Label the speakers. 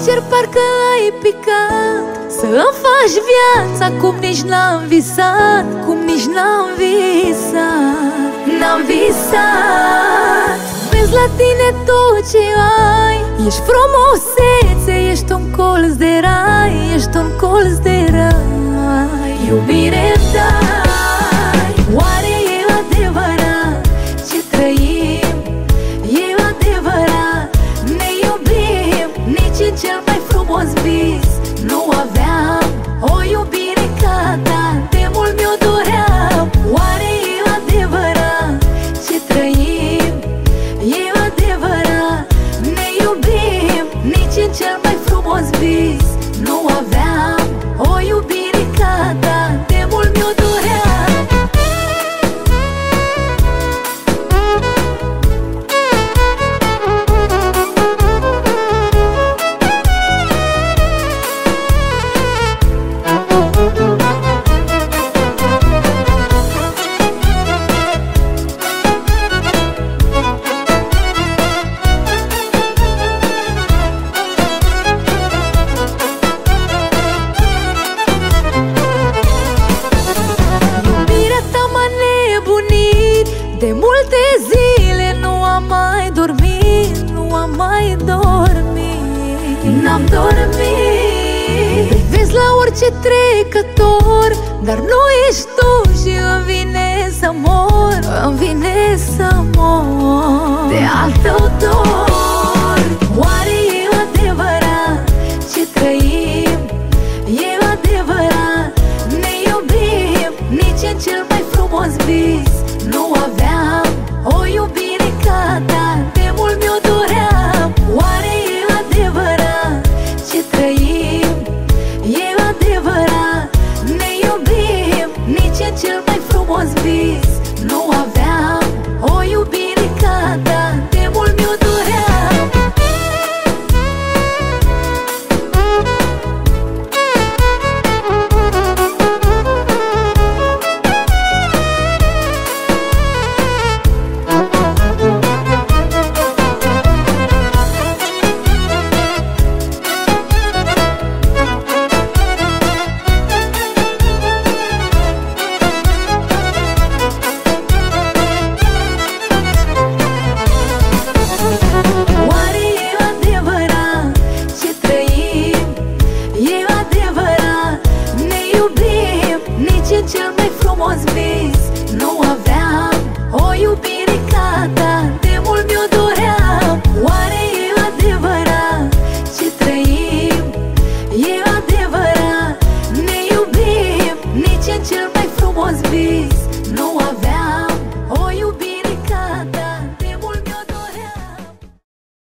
Speaker 1: Sincer, parcă ai picat să-mi faci viața cum nici n-am visat, cum nici n-am visat. N-am visat. Vezi la tine tot ce ai, ești frumusețe, ești un colț de rai, ești un colț de rai. Iubire-mi dai, oare e adevărat ce trăim? E adevărat, ne iubim, nici în cel mai frumos vis nu aveam o iubire ca ta, de mult mi-o doream. Oare e adevărat ce trăim? E adevărat, ne iubim, nici în cel mai frumos vis nu aveam o iubire ca ta, de mult mi-o doream. De multe zile nu am mai dormit, nu am mai dormit. N-am dormit. Te vezi la orice trecător, dar nu ești tu și îmi vine să mor, îmi vine să mor de al tău dor. Oare e adevărat ce trăim? E adevărat, ne iubim, nici în cel mai frumos vis nu aveam o iubire ca ta, de mult mi-o doream. Oare e adevărat ce trăim? E adevărat, ne iubim, nici în cel mai frumos vis nu aveam o iubire ca ta, de mult mi-o doream. În cel mai frumos vis nu aveam o iubire ca ta, de mult mi-o doream. Oare e adevărat ce trăim? E adevărat, ne iubim, nici în cel mai frumos vis nu